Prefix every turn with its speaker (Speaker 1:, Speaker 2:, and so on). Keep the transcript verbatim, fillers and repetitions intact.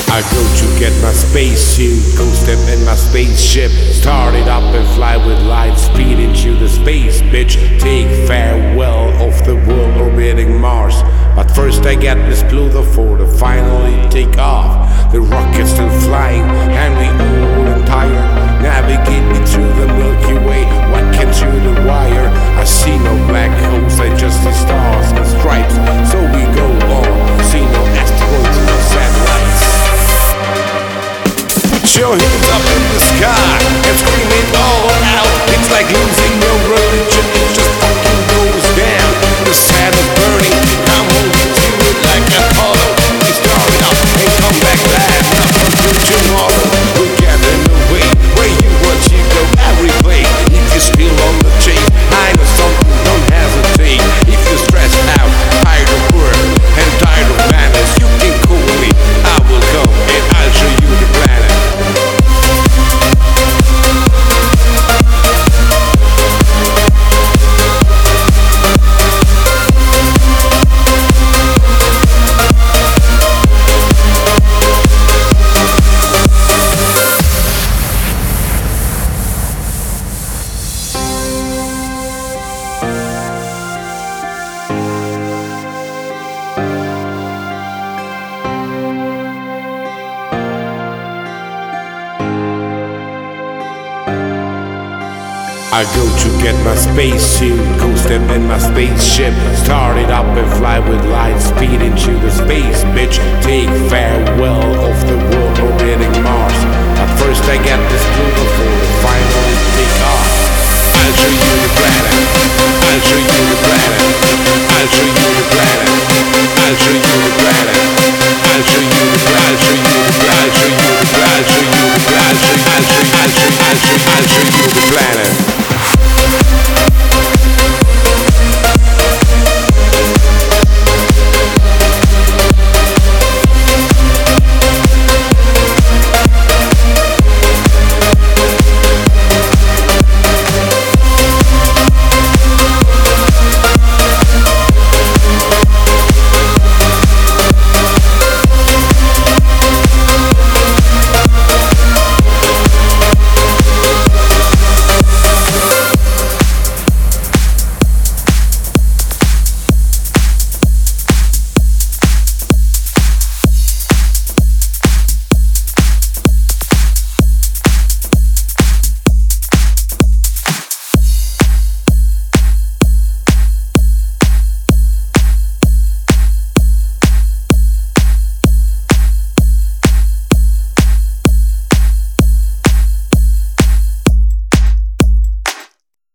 Speaker 1: I go to get my spacesuit, go step in my spaceship, start it up and fly with light speed into the space, bitch. Take farewell of the world orbiting Mars. But first I get this Pluto for to finally take off. The rocket's still flying and we old and tired. Navigate me through the Milky Way, walking through the wire. I see no black holes, I just see stars and stripes. So we go on, see no asteroids, no satellites. Put your hands up in the sky and scream it all out. It's like losing your religion, it just fucking goes down. The sand is burning, I'm holding to it like Apollo. We start it up and come back live, not until tomorrow. We're gathering away, where you watch you go every play. If you're still on the chase, I know something, don't hesitate. If you're stressed out, tired of work and tired of madness, you can call me, I will come and I'll show you the planet. I go to get my spacesuit, go step in my spaceship, start it up and fly with light speed into the space.